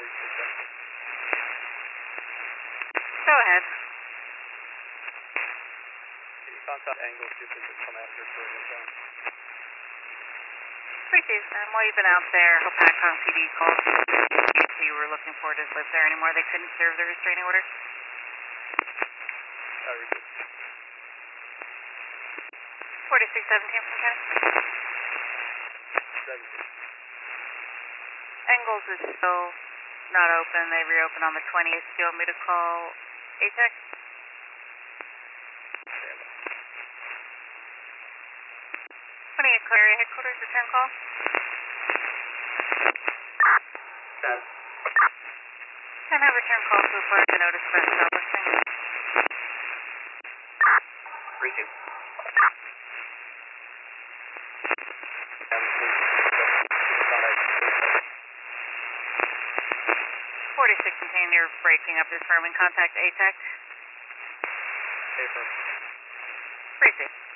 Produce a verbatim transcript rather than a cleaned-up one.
Go ahead. Can you contact Angle, see if they can come after for a rundown? Appreciate it. Um, while you've been out there, Hopatcong P D called who you were looking for doesn't live there anymore. They couldn't serve the restraining order. I received. forty-six seventeen from County. seventeen. Engels is still not open. They reopen on the twentieth. Do you want me to call A TEC? twentieth Area Headquarters, return call. ten. ten have return call to report the notice for establishing. Received. forty-six contain you're breaking up this firm and contact A TEC. Paper. Appreciate it.